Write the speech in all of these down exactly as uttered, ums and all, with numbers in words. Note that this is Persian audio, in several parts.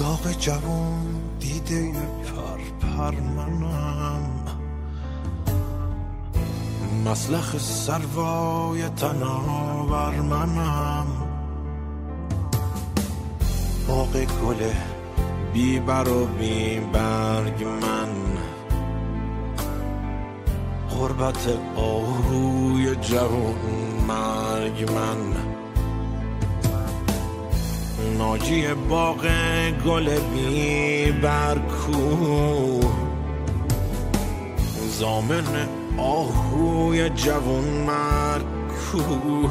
داغ جوون دیده پر پر منم، مسلخ سروای تناور منم، باغ گل بی بر و بی برگ من، غربت آهوی جوون مرگ من، ناجی باغ گل بی برکو، زامن آهوی جوون مرگ کو،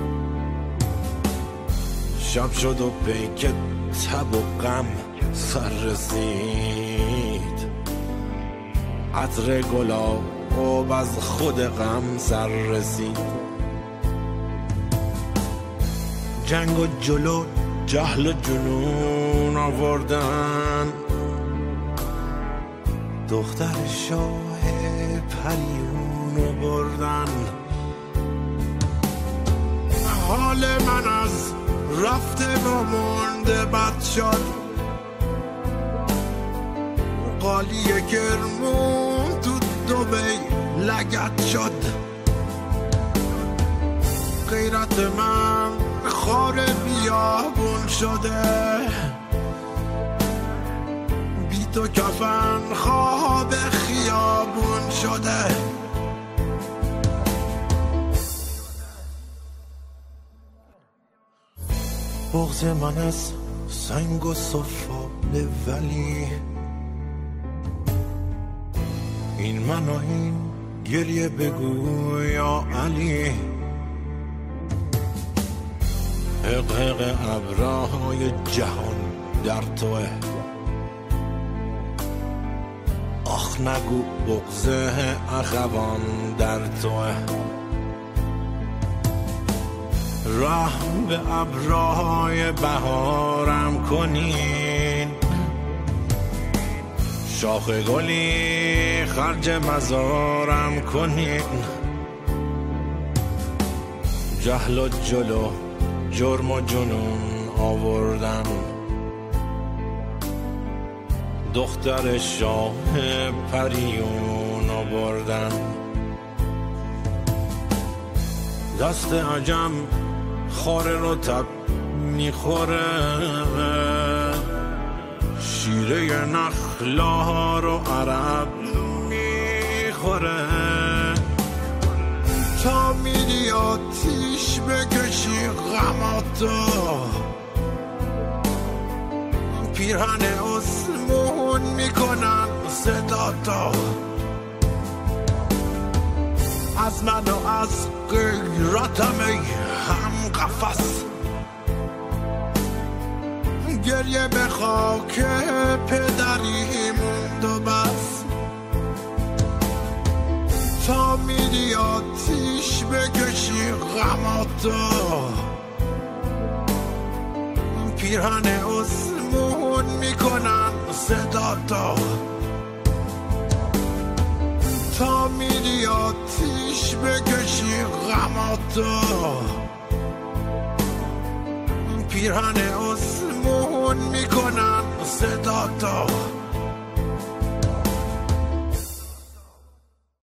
شب شد و پیک تب و غم سر رسید، عطر گلاب از خود غم سر رسید، جنگ و جلو جهل و جنون آوردن، دختر شاه پریونو بردن، حال من از رفته و مونده بد شد، قالی کرمون تو دبی لگت شد، غیرت من خار بیابون شده، بی تو کفن خواب خیابون شده. بغض من از سنگ و صفاله، ولی این من و این گریه بگو یا علی، حقق ابرهای جهان در توه، آخ نگو بغض اخوان در توه، رحم به ابرهای بهارم کنین، شاخ گلی خرج مزارم کنین، جهل و جلو جرم و جنون آوردن، دختر شاه پریون آوردن، دست عجم خار رو تب میخوره، شیره نخلا رو عرب میخوره، تا میری آتیش بکشی غماتو، پیرهن اسمون میکنن صداتو، از من و از غیرتم ای هم قفص، گریه به خاک پدری موند و بس، تا میری آتیش بکشی غماتو، پیرهن اسمون میکنن صداتو، تا میری آتیش بکشی غماتو، پیرهن اسمون میکنن صداتو.